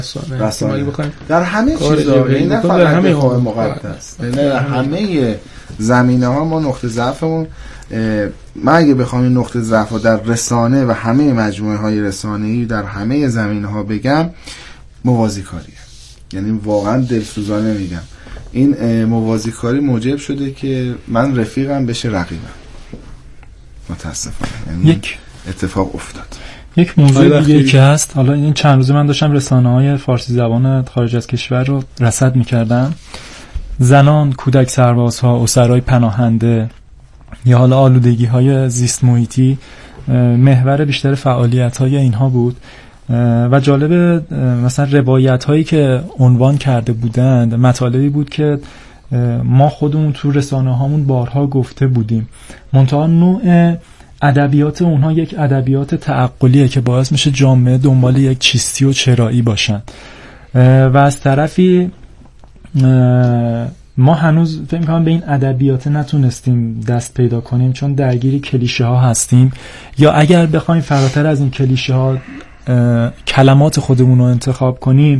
رسانه در همه چیزا، نه فقط دفاع مقدس، در همه زمینه‌ها ما نقطه ضعفمون، من اگه بخوام این نقطه ضعف در رسانه و همه مجموعه‌های رسانه‌ای در همه زمینه‌ها بگم، موازی کاریه. یعنی واقعا دلسوزانه میگم، این موازی کاری موجب شده که من رفیقم بشه رقیبم، متاسفانه. یعنی یک اتفاق افتاد. یک موضوع دیگه که هست، حالا این چند روزه من داشتم رسانه‌های فارسی زبان خارج از کشور رو رصد می‌کردم، زنان، کودک سربازها، اسرای پناهنده یا حالا آلودگی‌های زیست محیطی محور بیشتر فعالیت‌های اینها بود. و جالب مثلا روایت‌هایی که عنوان کرده بودند مطالبی بود که ما خودمون تو رسانه‌هامون بارها گفته بودیم، منتها نوع ادبیات اونها یک ادبیات تعقلیه که باعث میشه جامعه دنبال یک چیستی و چرایی باشن و از طرفی ما هنوز فکر می‌کنم به این ادبیات نتونستیم دست پیدا کنیم، چون درگیری کلیشه ها هستیم، یا اگر بخوایم فراتر از این کلیشه ها کلمات خودمون رو انتخاب کنیم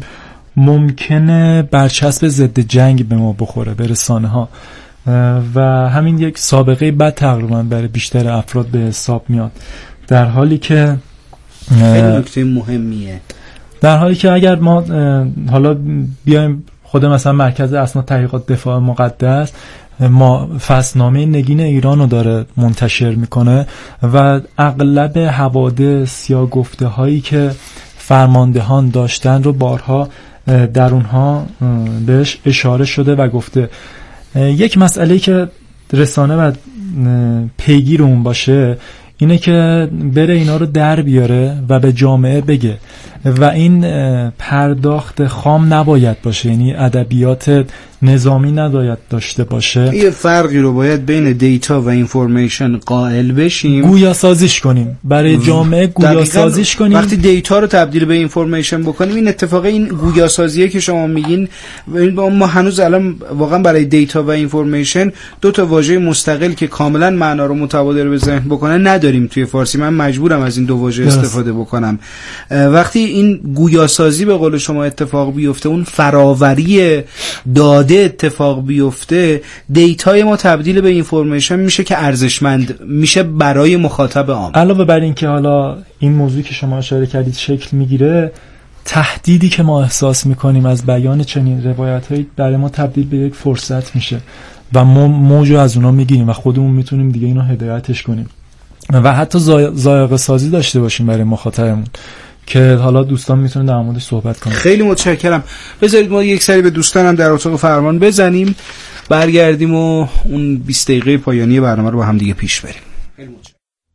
ممکنه برچسب ضد جنگ به ما بخوره، به رسانه ها، و همین یک سابقه بد تقریبا برای بیشتر افراد به حساب میاد، در حالی که خیلی نکته مهمیه. در حالی که اگر ما حالا بیایم خود مثلا مرکز اسناد تحقیقات دفاع مقدس ما فصلنامه نگین ایران رو داره منتشر میکنه و اغلب حوادث یا گفته هایی که فرماندهان داشتن رو بارها در اونها بهش اشاره شده و گفته. یک مسئله که رسانه باید پیگیر اون باشه اینه که بره اینا رو در بیاره و به جامعه بگه و این پرداخت خام نباید باشه، یعنی ادبیات نظامی نباید داشته باشه. یه فرقی رو باید بین دیتا و اینفورمیشن قائل بشیم، گویا سازیش کنیم برای جامعه، گویا سازیش کنیم. وقتی دیتا رو تبدیل به اینفورمیشن بکنیم، این اتفاق این گویا سازیه که شما میگین، ما هنوز الان واقعا برای دیتا و اینفورمیشن دو تا واژه مستقل که کاملا معنا رو متبادر به ذهن بکنن نداریم توی فارسی. من مجبورم از این دو واژه استفاده بکنم. وقتی این گویا سازی به قول شما اتفاق بیفته، اون فراوری داده اتفاق بیفته، دیتای ما تبدیل به اینفورمیشن میشه که ارزشمند میشه برای مخاطب عام. علاوه بر این که حالا این موضوعی که شما اشاره کردید شکل میگیره، تهدیدی که ما احساس میکنیم از بیان چنین روایتایی برای ما تبدیل به یک فرصت میشه و ما موجو از اونا میگیریم و خودمون میتونیم دیگه اینو هدایتش کنیم و حتی ذائقه سازی داشته باشیم برای مخاطبمون که حالا دوستان میتونن در موردش صحبت کنن. خیلی متشکرم. بذارید ما یک سری به دوستانم در اتاق فرمان بزنیم، برگردیم و اون 20 دقیقه پایانی برنامه رو با هم دیگه پیش بریم. خیلی متشکرم.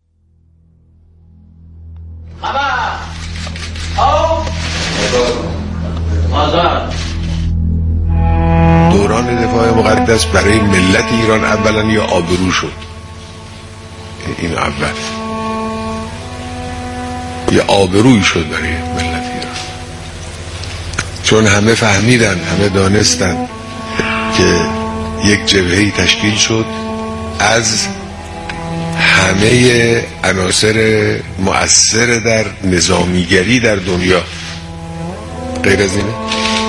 دوران دفاع مقدس برای ملت ایران اولا یا آبرو شد، این اول یه آبروی شد برای ملت ایران، چون همه فهمیدن، همه دانستن که یک جبهه‌ای تشکیل شد از همه عناصر مؤثر در نظامیگری در دنیا. غیر از اینه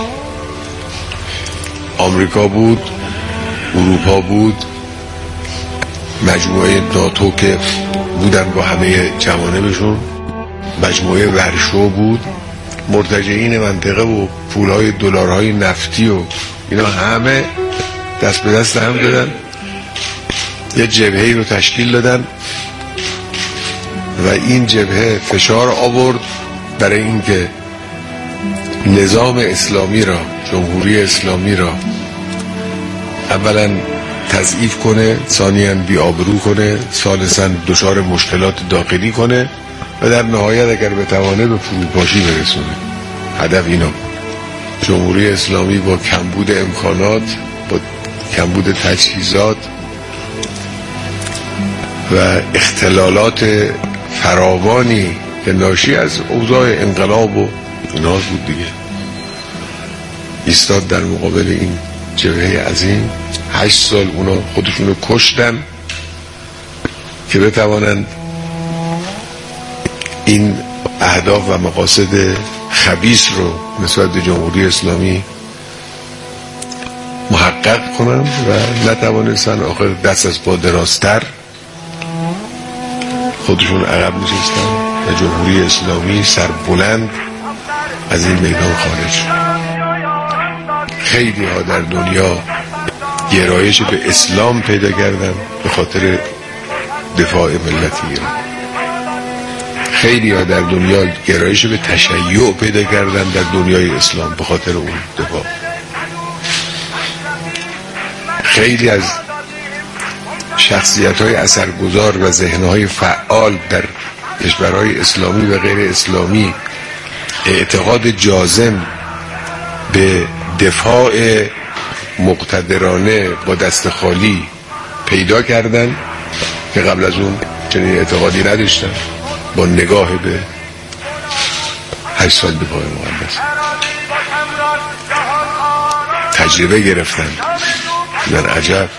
آمریکا بود، اروپا بود، مجموعه ناتو که بودن با همه جوانبشون، مجموعه ورشو بود، مرتجعین منطقه و پولهای دلارهای نفتی و اینا همه دست به دست هم دادن، یه جبهه‌ای رو تشکیل دادن و این جبهه فشار آورد برای اینکه نظام اسلامی را، جمهوری اسلامی را اولا تضعیف کنه، ثانیاً بی‌آبرو کنه، ثالثاً دچار مشکلات داخلی کنه و در نهایت اگر بتوانه به فروپاشی برسونه. هدف اینا جمهوری اسلامی با کمبود امکانات، با کمبود تجهیزات و اختلالات فراوانی که ناشی از اوضاع انقلاب و اینا بود دیگه، ایستاد در مقابل این جبهه عظیم. 8 سال اونا خودشونو کشتن که بتوانند این اهداف و مقاصد خبیث رو نسبت به جمهوری اسلامی محقق کنن و نتوانستن آخر دست از پا درازتر خودشون عقب نشستن و جمهوری اسلامی سربلند از این میدان خارج. خیلی ها در دنیا گرایش به اسلام پیدا کردن به خاطر دفاع ملت ایران. خیلی ها در دنیا گرایش به تشیع پیدا کردن در دنیای اسلام به خاطر اون دفاع. خیلی از شخصیت‌های اثرگذار و ذهن‌های فعال در کشورهای اسلامی و غیر اسلامی اعتقاد جازم به دفاع مقتدرانه با دست خالی پیدا کردن که قبل از اون چنین اعتقادی نداشتن. با نگاه به 8 سال دفاع مقدس تجربه گرفتن. در عجب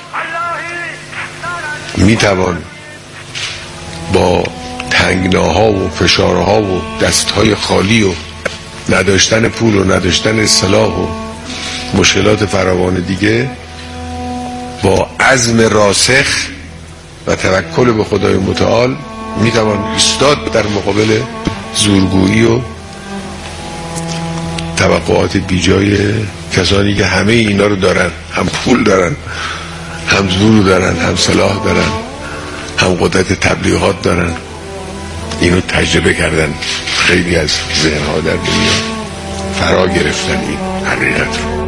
میتوان با تنگناها و فشارها و دستهای خالی و نداشتن پول و نداشتن سلاح و مشکلات فراوان دیگه با عزم راسخ و توکل به خدای متعال میتوان ایستاد در مقابل زورگویی و توقعات بیجای کسانی که همه اینا رو دارن، هم پول دارن، هم زور دارن، هم سلاح دارن، هم قدرت تبلیغات دارن. اینو تجربه کردن. خیلی از ذهنها در دنیا فرا گرفتن این حقیقت رو.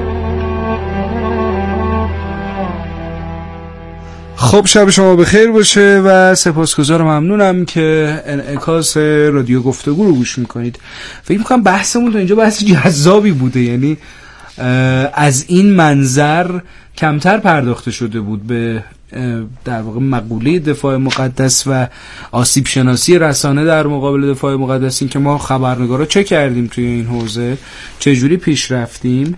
خب شب شما بخیر باشه و سپاسگزار ممنونم که انعکاس رادیو گفتگو رو گوش میکنید. فکر میکنم بحثمون تا اینجا بحث جذابی بوده، یعنی از این منظر کمتر پرداخته شده بود به در واقع مقوله دفاع مقدس و آسیب شناسی رسانه در مقابل دفاع مقدس. این که ما خبرنگارا چه کردیم توی این حوزه، چجوری پیش رفتیم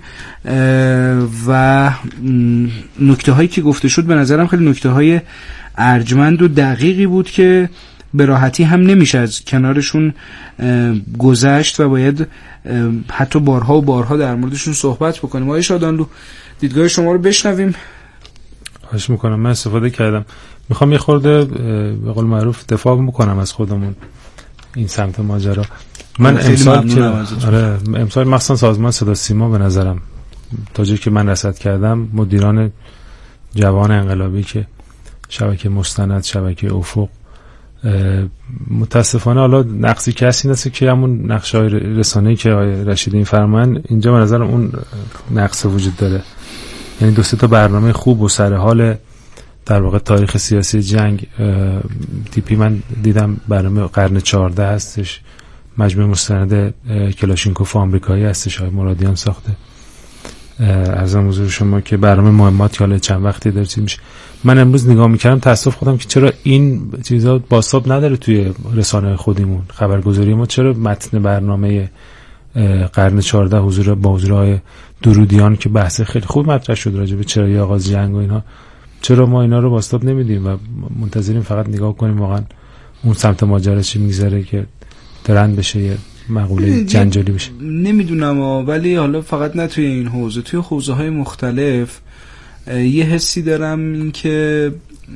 و نکته هایی که گفته شد به نظرم خیلی نکته های ارجمند و دقیقی بود که به راحتی هم نمیشه از کنارشون گذشت و باید حتی بارها و بارها در موردشون صحبت بکنیم. آقای شادانلو دیدگاه شما رو بشنویم. خواهش میکنم. من استفاده کردم، میخوام یه خورده به قول معروف دفاع بکنم از خودمون این سمت ماجرا. من امسال مخصوصا سازمان صدا سیما به نظرم تا جایی که من رصد کردم مدیران جوان انقلابی که شبکه مستند، شبکه افق، متاسفانه حالا نقصی که هست این است که همون نقشه‌های رسانه‌ای که آقای رشیدی فرمایند اینجا به نظرم اون نقص وجود داره. یعنی 2-3 تا برنامه خوب و سر حال در واقع تاریخ سیاسی جنگ تیپی من دیدم. برنامه قرن 14 هستش، مجموعه مستند کلاشینکوف آمریکایی هستش، آقای مرادیان ساخته. عرضم حضور شما که برنامه مهمات حالا چند وقتی داره چی میشه. من امروز نگاه میکردم تاسف خودم که چرا این چیزا باساب نداره توی رسانه خودمون. خبرگزاری ما چرا متن برنامه قرن 14 حضور درودیان که بحث خیلی خوب مطرح شد راجع به چرایی آغاز جنگ و اینها، چرا ما اینا رو باساب نمیدیم و منتظریم فقط نگاه کنیم واقعا اون سمت ماجرا چی میگذره که ترند بشه یه مقوله جنجالی بشه. نمیدونم ولی حالا فقط نه توی این حوزه، توی حوزه های مختلف یه حسی دارم این که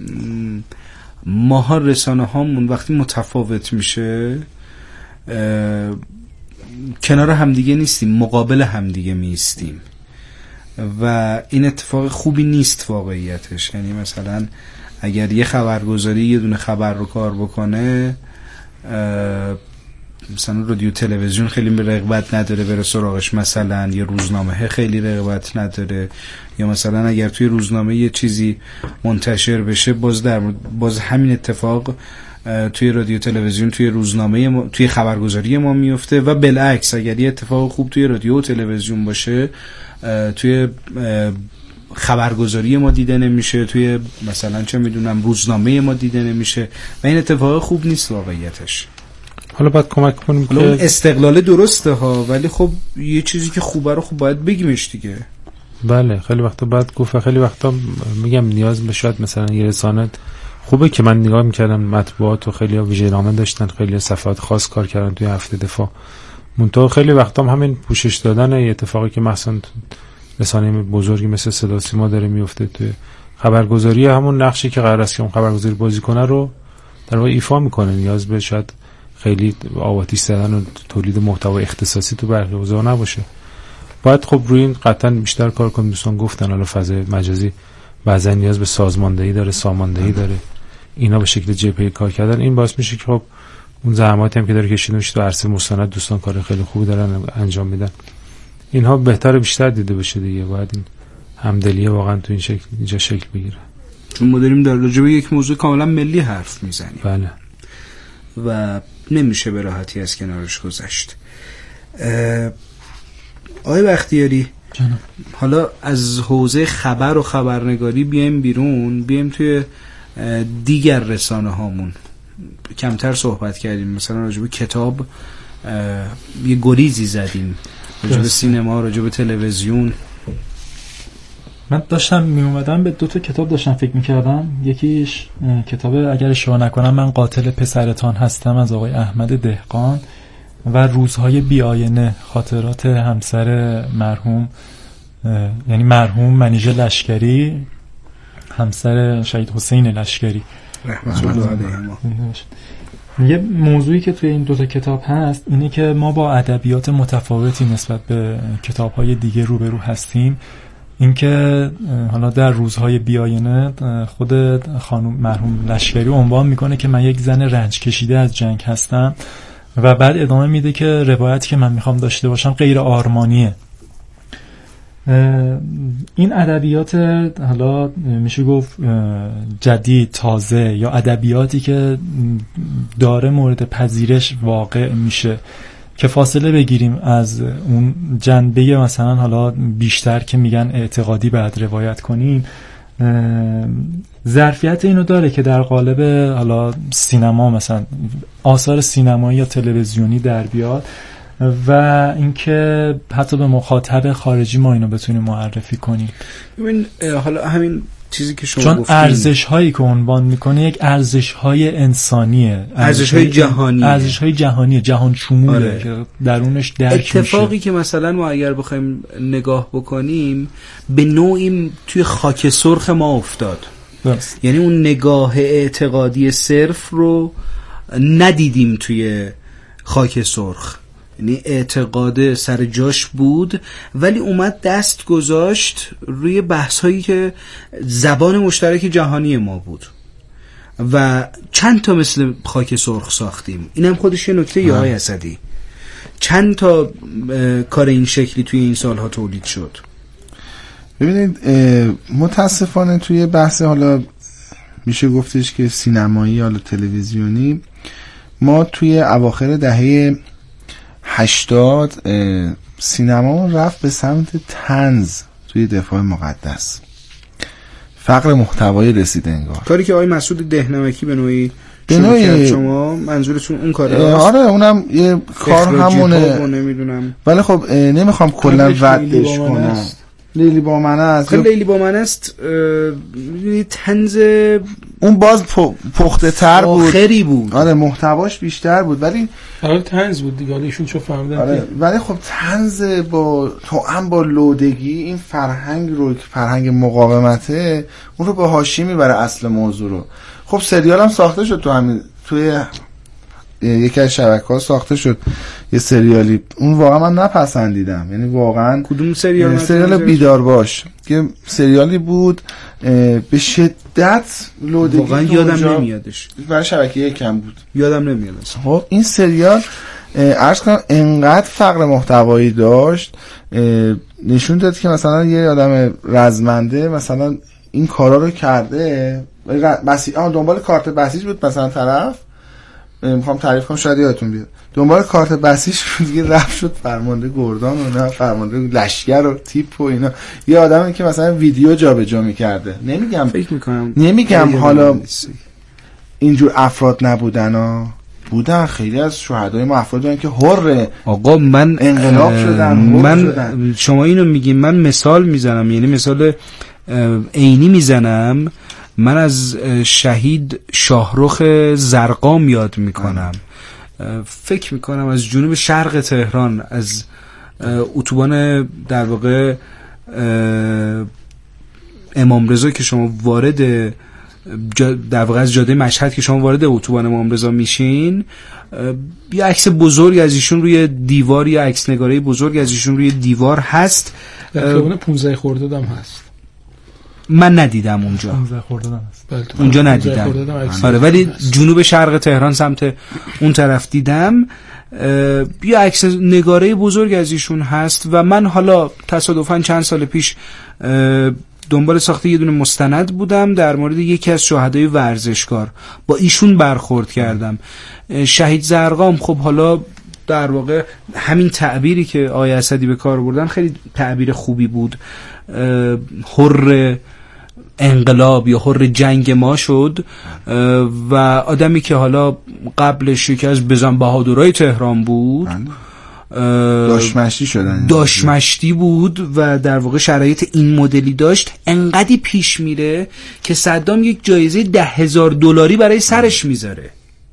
ماها رسانه هامون وقتی متفاوت میشه کنار همدیگه نیستیم، مقابل همدیگه میستیم و این اتفاق خوبی نیست واقعیتش. یعنی مثلا اگر یه خبرگزاری یه دونه خبر رو کار بکنه، مثلا رادیو تلویزیون خیلی رغبت نداره بره سراغش، مثلا یه روزنامه خیلی رغبت نداره، یا مثلا اگر توی روزنامه یه چیزی منتشر بشه باز همین اتفاق توی رادیو تلویزیون توی روزنامه ما، توی خبرگزاری ما میفته و بالعکس اگر یه اتفاق خوب توی رادیو و تلویزیون باشه توی خبرگزاری ما دیده نمیشه، توی مثلا چه میدونم روزنامه ما دیده نمیشه و این اتفاق خوب نیست واقعیتش. حالا باید کمک کنیم که استقلال درسته ها، ولی خب یه چیزی که خوبه رو خب باید بگیمش دیگه. بله خیلی وقتا باید گفت، خیلی وقتا میگم نیاز به شاید مثلا یه رسانه خوبه که من نگاه میکردم مطبوعات و خیلی ها ویژه‌نامه داشتن، خیلی صفحات خاص کار کردن توی هفته دفاع، منتها خیلی وقتا هم همین پوشش دادن اتفاقی که مثلا رسانه بزرگی مثل صدا سیما داره میفته توی خبرگزاری، همون نقشی که قرار است که اون خبرگزاری بازی کنه رو در واقع ایفا میکنه. نیاز به شاید خیلی آواتیش زدن و تولید محتوا اختصاصی تو برنامه‌ریزی نباشه. باید خب روی این قطعا بیشتر کار کنیم. دوستان گفتن حالا فضای مجازی بعضا نیاز به سازماندهی داره، ساماندهی داره، اینا به شکل جبهه‌ای کار کردن. این باعث میشه که خب اون زحماتی هم که داره کشیده میشه تو عرصه مستند دوستان کار خیلی خوبی دارن انجام میدن. اینها بهتره بیشتر دیده بشه دیگه. باید این همدلی واقعا تو این شکل اینجا شکل بگیره. چون ما داریم در راجع به یک موضوع کاملا ملی حرف میزنیم. بله. و نمیشه به راحتی از کنارش گذشت. آقای بختیاری جانم. حالا از حوزه خبر و خبرنگاری بیایم بیرون، بیایم توی دیگر رسانه هامون. کمتر صحبت کردیم، مثلا راجع به کتاب یه گریزی زدیم، راجع به سینما، راجع به تلویزیون. من داشتم می اومدم به 2 تا کتاب داشتم فکر می‌کردم. یکیش کتاب اگر اشتباه نکنم من قاتل پسرتان هستم از آقای احمد دهقان و روزهای بی‌آینه، خاطرات همسر مرحوم، یعنی مرحوم منیژه لشکری، همسر شهید حسین لشکری رحمت الله علیهما. یه موضوعی که توی این 2 تا کتاب هست اینه که ما با ادبیات متفاوتی نسبت به کتاب‌های دیگه روبرو هستیم. اینکه حالا در روزهای بی‌آینه خود خانم مرحوم لشکری عنوان میکنه که من یک زن رنج کشیده از جنگ هستم و بعد ادامه میده که روایتی که من میخوام داشته باشم غیر آرمانیه. این ادبیات حالا میشه گفت جدید، تازه، یا ادبیاتی که داره مورد پذیرش واقع میشه که فاصله بگیریم از اون جنبه مثلا حالا بیشتر که میگن اعتقادی بعد روایت کنیم، ظرفیت اینو داره که در قالب حالا سینما مثلا آثار سینمایی یا تلویزیونی در بیاد و اینکه حتی به مخاطب خارجی ما اینو بتونیم معرفی کنیم. ببین حالا همین چیزی که شما چون گفتین، ارزش هایی که عنوان میکنه یک ارزش های انسانیه، ارزش های جهانی، ارزش های جهانی، جهان شموله. آره. که درونش درک اتفاقی میشه. که مثلا ما اگر بخوایم نگاه بکنیم به نوعی توی خاک سرخ ما افتاد. درست. یعنی اون نگاه اعتقادی صرف رو ندیدیم توی خاک سرخ، یعنی اعتقاد سر جاش بود ولی اومد دست گذاشت روی بحث‌هایی که زبان مشترک جهانی ما بود و چند تا مثل خاک سرخ ساختیم. اینم خودش یه نکته یه های اسدی. چند تا کار این شکلی توی این سالها تولید شد. ببینید متاسفانه توی بحث حالا میشه گفتش که سینمایی یا تلویزیونی ما توی اواخر دهه 80 سینما رفت به سمت طنز توی دفاع مقدس، فقر محتوایی رسیده انگار. کاری که آقای مسعود دهنمکی به نوعی شروع کرد. شما منظورتون اون کاره هست؟ آره اونم یه کار همونه، نمیدونم، ولی خب نمیخوام کلا ردش کنم. لیلی با من است. لیلی با من است طنز اون باز پخته تر بود، آخری بود. آره محتواش بیشتر بود ولی آره طنز بود دیگه. ایشون چه فهمیدن؟ آره ولی خب طنز با توأم با لودگی این فرهنگ رو که فرهنگ مقاومته اون رو به حاشیه میبره اصل موضوع رو. خب سریال هم ساخته شد توی یکی از شبکه‌ها ساخته شد یه سریالی، اون واقعا من نپسندیدم. یعنی واقعا کدوم سریال؟ سریال بیدار باش که سریالی بود به شدت لودگی، واقعا یادم نمیادش، برای شبکه یکم بود، یادم نمیاد. خب این سریال عرض کنم انقدر فقر محتوایی داشت، نشون داد که مثلا یه آدم رزمنده مثلا این کارا رو کرده، دنبال کارت بسیج بود مثلا طرف، میخوام تعریف کنم شاید یادتون بیاد، دنبال کارت بسیج بود دیگه، رفت شد فرمانده گردان و نه فرمانده لشکر و تیپ و اینا. یه آدمی که مثلا ویدیو جابجا می‌کرده. نمیگم حالا اینجور افراد نبودن ها، بودن. خیلی از شهدای ما افراد بودن که حر آقا من انقلاب شدن. شما اینو میگین، من مثال میزنم، یعنی مثال عینی میزنم. من از شهید شاهرخ زرقام یاد میکنم فکر میکنم از جنوب شرق تهران، از اتوبان در واقع امام رضا که شما وارد در واقع از جاده مشهد که شما وارد اتوبان امام رضا میشین، یه عکس بزرگ از ایشون روی دیوار، یا عکس نگاری بزرگ از ایشون روی دیوار هست. در خیابون 15 خرداد هم هست. من ندیدم اونجا. 15 خرداد هم هست. اونجا ندیدم. آره ولی جنوب شرق تهران سمت اون طرف دیدم. یه عکس نگاره بزرگ از ایشون هست و من حالا تصادفاً چند سال پیش دنبال ساخت یه دونه مستند بودم در مورد یکی از شهدای ورزشکار، با ایشون برخورد کردم. شهید زرقام، خب حالا در واقع همین تعبیری که آقای اسدی به کار بردن خیلی تعبیر خوبی بود. حر انقلاب یا حر جنگ ما شد و آدمی که حالا قبلش یکی از بزن بهادرای تهران بود، داشمشتی بود و در واقع شرایط این مدلی داشت، انقدی پیش میره که صدام یک جایزه $10,000 برای سرش میذاره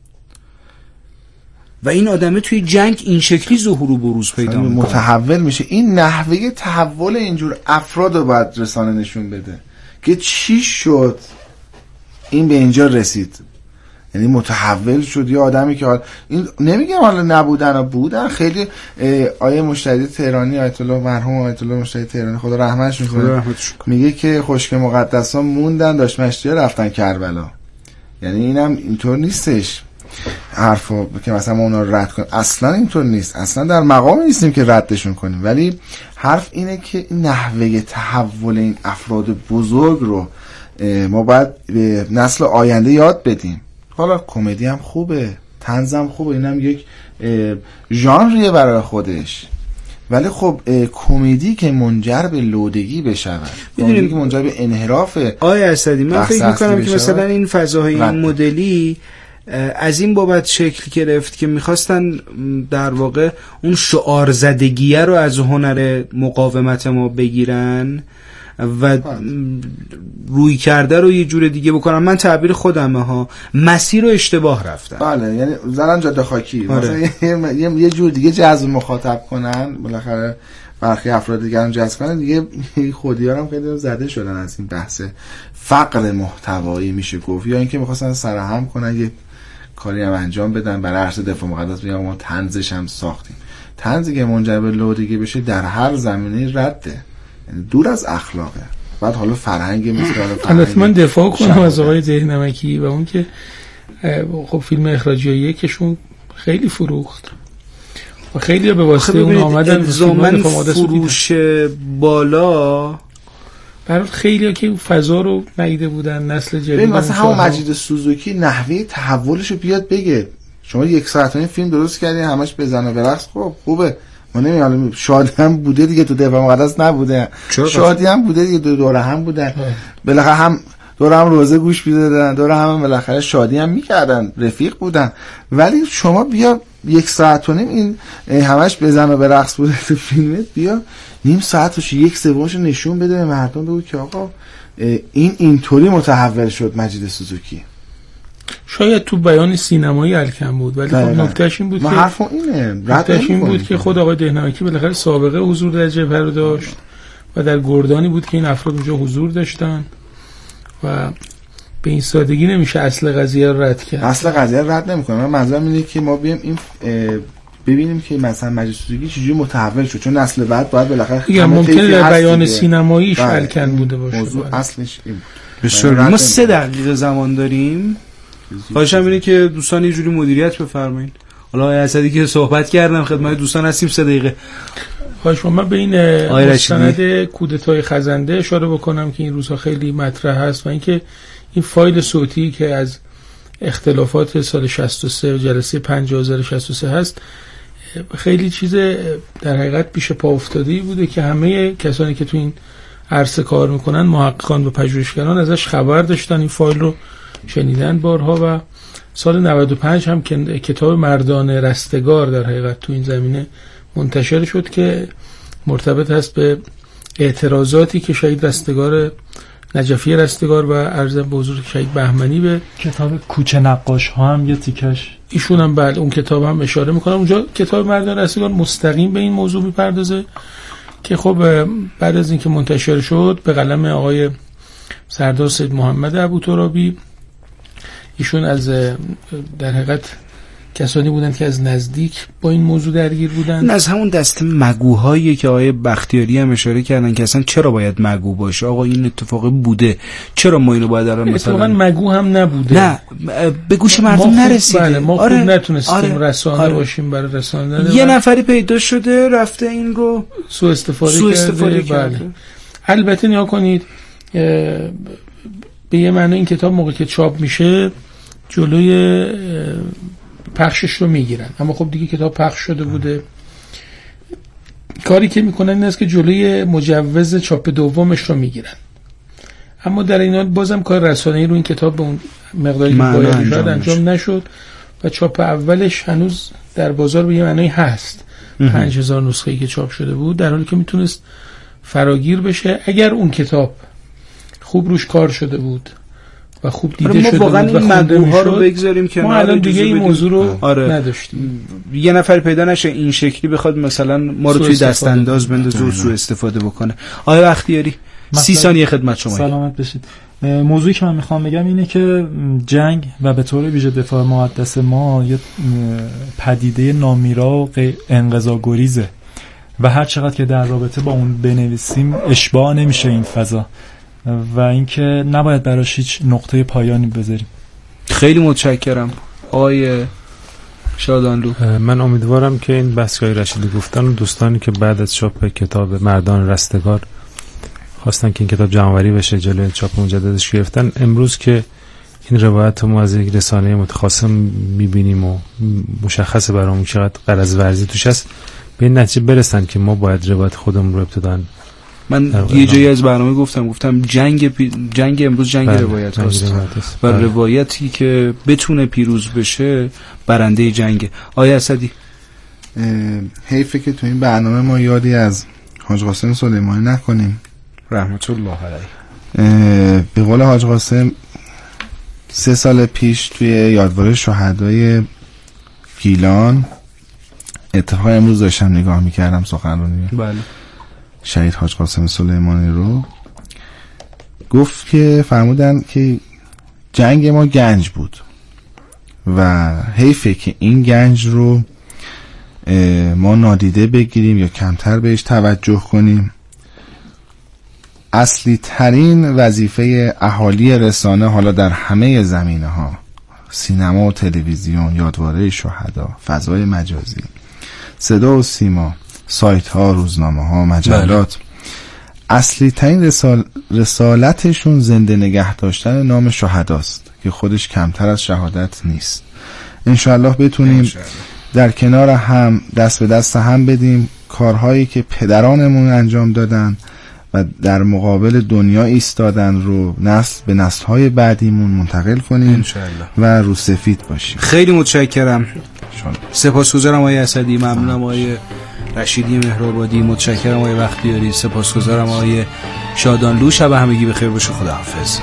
و این آدمه توی جنگ این شکلی ظهور و بروز پیدا میکنه، متحول میشه. این نحوه تحول اینجور افراد رو باید رسانه نشون بده که چی شد این به اینجا رسید، یعنی متحول شد. یه آدمی که این نمیگم حالا نبودن و بودن، خیلی آیه مشتری تهرانی، آیت الله مرحوم آیت الله مشتری تهرانی خدا رحمتش کنه، میگه که خشک مقدسان موندن، داشت مشتی‌ها رفتن کربلا. یعنی اینم اینطور نیستش حرفا که مثلا ما اونا رو رد کنیم، اصلا اینطور نیست، اصلا در مقام نیستیم که ردشون کنیم، ولی حرف اینه که نحوه تحول این افراد بزرگ رو ما باید به نسل آینده یاد بدیم. حالا کمدی هم خوبه، طنز هم خوبه، اینم یک ژانریه برای خودش، ولی خب کمدی که منجر به لودگی بشود، میدونیم که منجر به انحراف آقای اسدی، من فکر میکنم که مثلا این فضاهای این مدلی از این بابت شکل گرفت که میخواستن در واقع اون شعار زدگیه رو از هنر مقاومت ما بگیرن و روی کرده رو یه جور دیگه بکنن. من تعبیر خودمه ها، مسیر رو اشتباه رفتن. بله، یعنی زدن جاده خاکی، مثلا یه جور دیگه جذب مخاطب کنن، بالاخره برخی افراد دیگه هم جذب کنن دیگه. خودی‌ها هم خیلی زده شدن از این بحث فقر محتوایی میشه گفت، یا اینکه می‌خواستن سرهم کنن یه کاری هم انجام بدن برای عرض دفاع مقدس، بگم ما طنزش هم ساختیم. طنزی که منجر به لودگی بشه در هر زمینه رده، یعنی دور از اخلاقه. بعد حالا فرهنگ مثل من دفاع کنم از آقای دهنمکی و اون که خب فیلم اخراجی یکشون خیلی فروخت و خیلی به واسطه اون آمدن زمان فروش بالا، برای خیلی ها که فضا رو ندیده بودن، نسل جدید. مثلا همون مجید سوزوکی نحوه تحولش رو بیاد بگه. شما 1 ساعت این فیلم درست کردین همش بزن و برقص، خب خوبه، ما نمی‌دونم شادی هم بوده دیگه، تو دفاع مقدس نبوده، شادی هم بوده دیگه، دوره هم بودن، بالاخره هم دوره هم روزه گوش می‌دادن، دوره هم بالاخره شادی هم می‌کردن، رفیق بودن. ولی شما بیا 1 ساعت و نیم این همش بزن و برقص بوده تو فیلمت، بیا نیم ساعتش 1/3 نشون بده به مردم، بگو که آقا این اینطوری متحول شد مجید سوزوکی. شاید تو بیان سینمایی الکم بود، ولی خب نکتهش این بود که حرفم اینه، نکتهش این بود که خود آقای دهنمکی بالاخره سابقه حضور در جبهه رو داشت و در گردانی بود که این افراد اونجا حضور داشتن و به این سادگی نمیشه اصل قضیه رو رد کرد. اصل قضیه رو رد نمی‌کنم. من منظورم اینه که ما بیام این ببینیم که مثلا مجید سوزوکی چجوری متحول شد، چون نسل بعد باید بالاخره ممکنه در بیان سینماییش الکن بوده باشه. موضوع اصلش این بود. ما 3 دقیقه زمان داریم. خواهشم اینه که دوستان یه جوری مدیریت بفرمایید. حالا آقای اسدی که صحبت کردم خدمت دوستان هستیم 3 دقیقه. خواهش من به این مستند کودتای خزنده اشاره بکنم که این روزها خیلی مطرح هست و اینکه این فایل صوتی که از اختلافات سال 63 جلسه 5063 هست خیلی چیز در حقیقت پیش پا افتاده‌ای بوده که همه کسانی که تو این عرصه کار میکنن، محققان و پژوهشگران ازش خبر داشتن، این فایل رو شنیدن بارها و سال 95 هم کتاب مردان رستگار در حقیقت تو این زمینه منتشر شد که مرتبط هست به اعتراضاتی که شهید رستگار نجفی رستگار و عرض به حضور شهید بهمنی به کتاب کوچه نقاش ها هم یه تیکش ایشون هم بله اون کتاب هم اشاره میکنم. اونجا کتاب مردان رستگار مستقیم به این موضوع میپردازه که خب بعد از اینکه منتشر شد به قلم آقای سردار سید محمد ابوترابی، ایشون از در حقیقت کسانی بودند که از نزدیک با این موضوع درگیر بودند. این از همون دسته مگوهایی که آقای بختیاری هم اشاره کردن که اصلا چرا باید مگو باشه، آقا این اتفاق بوده، چرا ما اینو باید الان مثلا اتفاقا مگو هم نبوده، نه به گوش مردم نرسیده. بله ما خوب نتونستیم رسانه باشیم برای رسانه. یه نفری پیدا شده رفته این رو سوء استفاده کرده. البته نیا کنید به یه معنی این کتاب موقع که چاپ میشه جلوی پخشش رو میگیرن، اما خب دیگه کتاب پخش شده بوده. کاری که میکنن این است که جلوی مجوز چاپ دومش رو میگیرن، اما در این حال بازم کار رسانه‌ای رو این کتاب به اون مقداری که باید انجام نشد و چاپ اولش هنوز در بازار به یه معنی هست. 5000 نسخه‌ای که چاپ شده بود، در حالی که میتونست فراگیر بشه اگر اون کتاب خوب روش کار شده بود و خوب دیده شده بود و مگوها رو بگذاریم کنار. ما الان دیگه این موضوع رو نداشتیم. یه نفر پیدا نشه این شکلی بخواد مثلا ما رو توی دست انداز بندازه و سوء استفاده بکنه. آقای بختیاری 30 ثانیه خدمت شما. سلامت باشید. موضوعی که من میخوام بگم اینه که جنگ و به طور ویژه دفاع مقدس ما یه پدیده نامیرا و انقضاگریزه و هر چقدر که در رابطه با اون بنویسیم اشباع نمیشه این فضا و اینکه نباید براش هیچ نقطه پایانی بذاریم. خیلی متشکرم آقای شادانلو. من امیدوارم که این بحثی که رشیدی گفتن و دوستانی که بعد از چاپ کتاب مردان رستگار خواستن که این کتاب جمع‌آوری بشه جلوی چاپ مجددش گرفتن، امروز که این روایت ما از یک رسانه متخاصم میبینیم و مشخصه برامون چقدر غرض ورزی توش هست، به این نتیجه برسن که ما باید روایت خودمون رو ابتداً. من یه جایی از برنامه گفتم جنگ امروز جنگ روایت هست و روایتی که بتونه پیروز بشه برنده جنگه. آیا اسدی حیفه که تو این برنامه ما یادی از حاج قاسم سلیمانی نکنیم رحمت الله علیه. به قول حاج قاسم 3 سال پیش توی یادواره شهدای گیلان اتفاق امروز داشتم نگاه میکردم سخنرانی بله شهید حاج قاسم سلیمانی رو، گفت که فرمودن که جنگ ما گنج بود و حیفه که این گنج رو ما نادیده بگیریم یا کمتر بهش توجه کنیم. اصلی ترین وظیفه اهالی رسانه حالا در همه زمینه ها، سینما و تلویزیون، یادواره شهدا، فضای مجازی، صدا و سیما، سایت ها، روزنامه ها، مجلات، اصلی ترین رسالتشون زنده نگه داشتن نام شهداست که خودش کمتر از شهادت نیست. انشاءالله بتونیم در کنار هم دست به دست هم بدیم کارهایی که پدرانمون انجام دادن و در مقابل دنیا ایستادن رو نسل به نسل‌های بعدیمون منتقل کنیم و رو سفید باشیم. خیلی متشکرم. سپاسگزارم آقای اسدی، ممنونم آقای رشیدی مهرآبادی، متشکرم آقای بختیاری، سپاسگزارم آقای شادانلو. شب همگی بخیر باشه. خداحافظ.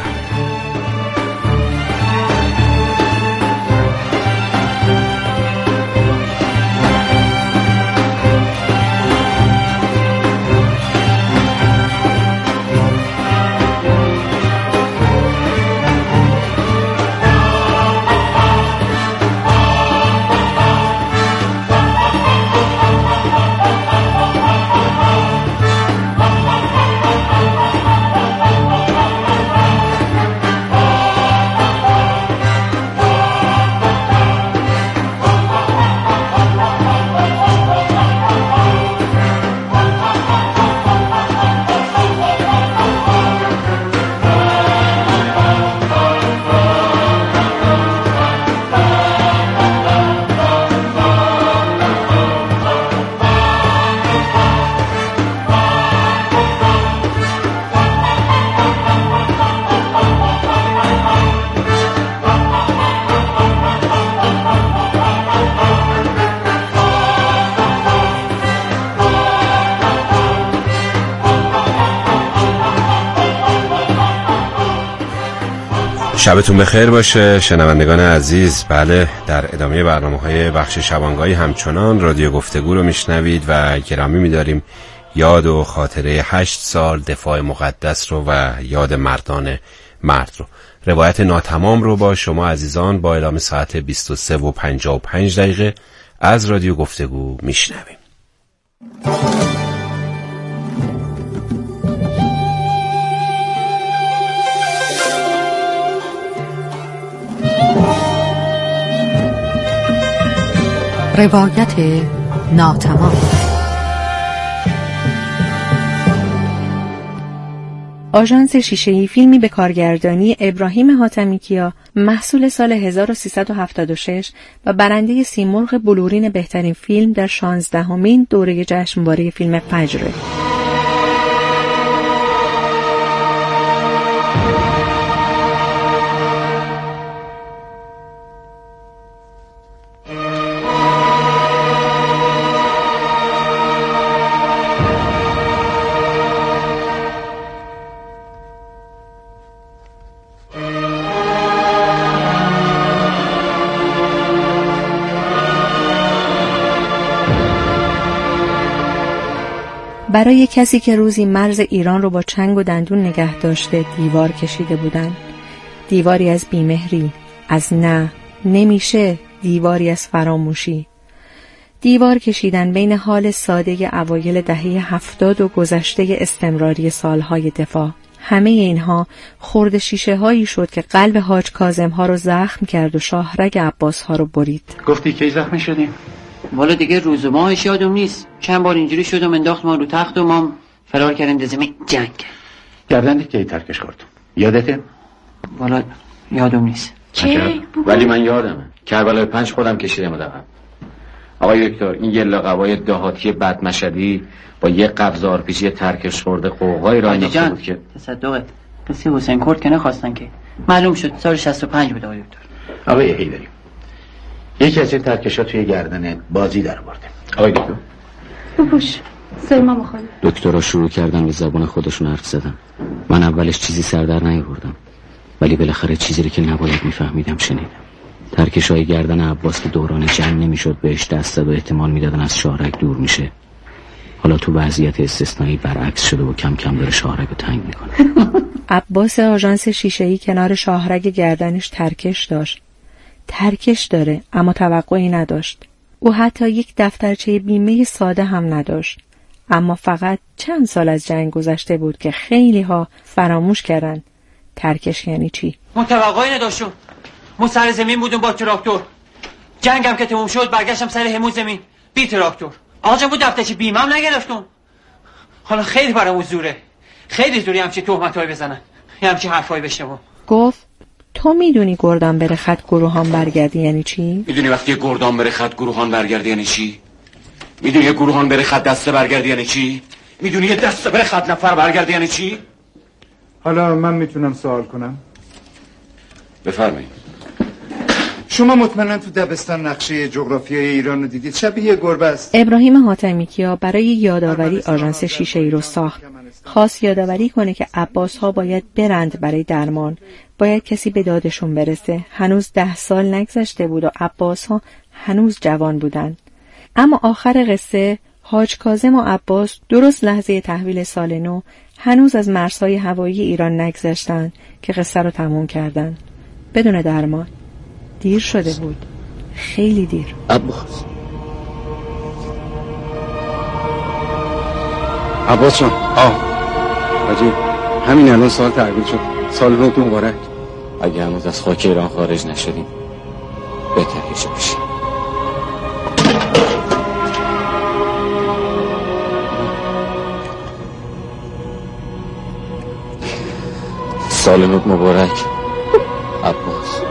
شبتون بخیر باشه شنوندگان عزیز. بله، در ادامه برنامه‌های بخش شبانگاهی همچنان رادیو گفتگو رو میشنوید و گرامی می‌داریم یاد و خاطره 8 سال دفاع مقدس رو و یاد مردان مرد رو. روایت ناتمام رو با شما عزیزان با اعلام ساعت 23:55 از رادیو گفتگو میشنویم. روایت ناتمام. آژانس شیشه‌ای فیلمی به کارگردانی ابراهیم حاتمیکیا محصول سال 1376 و برنده سیمرغ بلورین بهترین فیلم در 16مین دوره جشنواره فیلم فجر. برای کسی که روزی مرز ایران رو با چنگ و دندون نگه داشته دیوار کشیده بودن، دیواری از بیمهری، از نه، نمیشه، دیواری از فراموشی. دیوار کشیدن بین حال ساده اوایل دهه 70 و گذشته استمراری سالهای دفاع. همه اینها خرد شیشه هایی شد که قلب حاج کاظم ها رو زخم کرد و شاهرگ عباس ها رو برید. گفتی کی زخمی شدیم؟ والا دیگه روز و ماهش یادم نیست. چند بار اینجوری شدم انداخت ما رو تخت و ما فرار کردیم در زمین جنگ. گردن کی ترکش کردم؟ یادته؟ والا یادم نیست. چه؟ ولی من یادمه. کربلای 5 خودم کشیدم عقب. آقای دکتر، این یه لقبای دهاتی بدمشدی با یه قبضار پیچی ترکش خورده قوقای را انداخته بود که تصدقت قصه حسین کرد که نخواستن که معلوم شد سال 65 بود. آقای دکتر آقای حیدری، یکی از این ترکشا توی گردن بازی در برده. آقای دکتر بپوش سلما مخاله. دکترها شروع کردن به زبان خودشون حرف زدن. من اولش چیزی سر در نیاوردم، ولی بالاخره چیزی رو که نباید میفهمیدم شنیدم. ترکشای گردن عباس که دوران جنگ نمیشد بهش دست داد و احتمال میدادن از شاهرگ دور میشه، حالا تو وضعیت استثنایی برعکس شده و کم کم داره شاهرگ رو تنگ میکنه. عباس آژانس شیشه‌ای کنار شاهرگ گردنش ترکش داشت. ترکش داره اما توقعی نداشت. او حتی یک دفترچه بیمه ساده هم نداشت. اما فقط چند سال از جنگ گذشته بود که خیلی ها فراموش کردن ترکش یعنی چی. ما توقعی نداشتم. ما سر زمین بودیم با تراکتور. جنگم که تموم شد برگشتم سر همون زمین بی تراکتور. آقا بود دفترچه بیمه هم نگرفتم. حالا خیلی برامون زوره. خیلی زوری همچی تهمتایی بزنن. همچی حرفایی بشنوم. گفت تو میدونی گردان بره خط گروهان برگردی یعنی چی؟ میدونی وقتی گردان بره خط گروهان برگردی یعنی چی؟ میدونی یه گروهان بره خط دسته برگردی یعنی چی؟ میدونی یه دسته بره خط نفر برگردی یعنی چی؟ حالا من میتونم سوال کنم؟ بفرمایید. شما مطمئنا تو دبستان نقشه جغرافیای ایران رو دیدید؟ شبیه گربه است. ابراهیم حاتمیکیا برای یادآوری آژانس شیشه‌ای رو ساخت. خواست یادآوری کنه که عباس ها باید برند برای درمان، باید کسی به دادشون برسه. هنوز 10 سال نگذشته بود و عباس ها هنوز جوان بودن. اما آخر قصه حاج کاظم و عباس درست لحظه تحویل سال نو هنوز از مرزهای هوایی ایران نگذشتن که قصه رو تموم کردن بدون درمان. دیر شده بود، خیلی دیر. عباس جان، حاجی همین الان سال تحویل شد. سال نو مبارک. اگه هنوز از خاک ایران خارج نشدیم بهتر که بشیم. سال نو مبارک عباس.